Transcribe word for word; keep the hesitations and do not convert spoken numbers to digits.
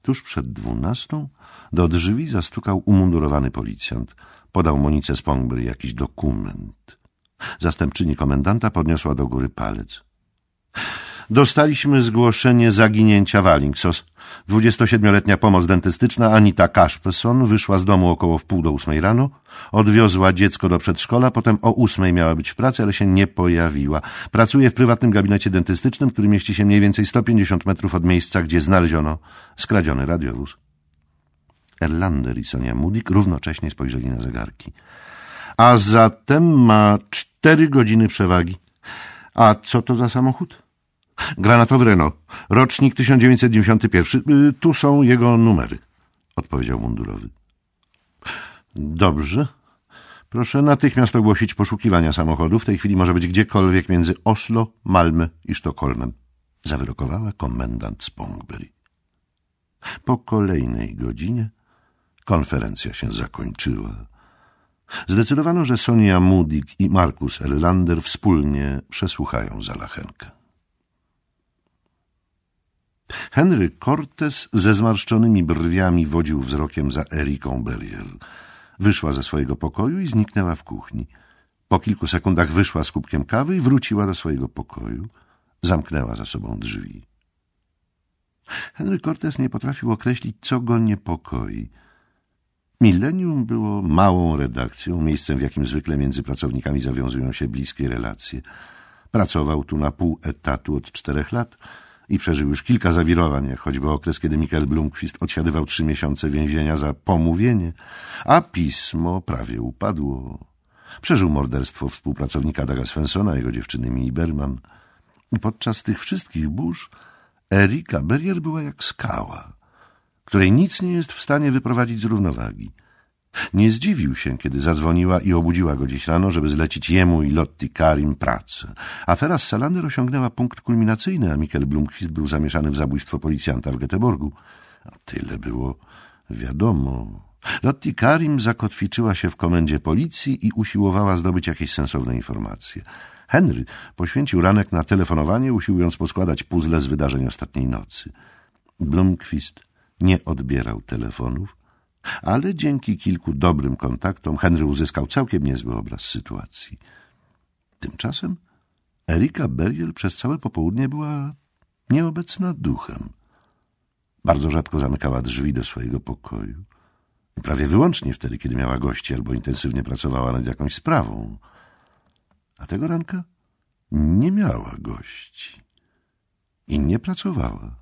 Tuż przed dwunastą do drzwi zastukał umundurowany policjant. Podał Monice Spongbury jakiś dokument. Zastępczyni komendanta podniosła do góry palec. Dostaliśmy zgłoszenie zaginięcia Wallingsos. Dwudziestosiedmioletnia pomoc dentystyczna Anita Cashpeson wyszła z domu około wpół do ósmej rano, odwiozła dziecko do przedszkola, potem o ósmej miała być w pracy, ale się nie pojawiła. Pracuje w prywatnym gabinecie dentystycznym, który mieści się mniej więcej sto pięćdziesiąt metrów od miejsca, gdzie znaleziono skradziony radiowóz. Erlander i Sonia Moodyk równocześnie spojrzeli na zegarki. A zatem ma cztery godziny przewagi. A co to za samochód? Granatowy Renault, rocznik tysiąc dziewięćset dziewięćdziesiąty pierwszy. Tu są jego numery, odpowiedział mundurowy. Dobrze. Proszę natychmiast ogłosić poszukiwania samochodu. W tej chwili może być gdziekolwiek między Oslo, Malmö i Sztokholmem, zawyrokowała komendant Spongbury. Po kolejnej godzinie konferencja się zakończyła. Zdecydowano, że Sonia Moodyk i Markus Erlander wspólnie przesłuchają Zalachenkę. Henry Cortes ze zmarszczonymi brwiami wodził wzrokiem za Eriką Berrier. Wyszła ze swojego pokoju i zniknęła w kuchni. Po kilku sekundach wyszła z kubkiem kawy i wróciła do swojego pokoju. Zamknęła za sobą drzwi. Henry Cortes nie potrafił określić, co go niepokoi. Millennium było małą redakcją, miejscem, w jakim zwykle między pracownikami zawiązują się bliskie relacje. Pracował tu na pół etatu od czterech lat i przeżył już kilka zawirowań, jak choćby okres, kiedy Michael Blomqvist odsiadywał trzy miesiące więzienia za pomówienie, a pismo prawie upadło. Przeżył morderstwo współpracownika Daga Svensona, jego dziewczyny Mii Berman. I podczas tych wszystkich burz Erika Berrier była jak skała, której nic nie jest w stanie wyprowadzić z równowagi. Nie zdziwił się, kiedy zadzwoniła i obudziła go dziś rano, żeby zlecić jemu i Lottie Karim pracę. Afera z Salander osiągnęła punkt kulminacyjny, a Michael Blomqvist był zamieszany w zabójstwo policjanta w Göteborgu. A tyle było wiadomo. Lottie Karim zakotwiczyła się w komendzie policji i usiłowała zdobyć jakieś sensowne informacje. Henry poświęcił ranek na telefonowanie, usiłując poskładać puzzle z wydarzeń ostatniej nocy. Blomqvist nie odbierał telefonów, ale dzięki kilku dobrym kontaktom Henry uzyskał całkiem niezły obraz sytuacji. Tymczasem Erika Berrier przez całe popołudnie była nieobecna duchem. Bardzo rzadko zamykała drzwi do swojego pokoju. Prawie wyłącznie wtedy, kiedy miała gości albo intensywnie pracowała nad jakąś sprawą. A tego ranka nie miała gości i nie pracowała.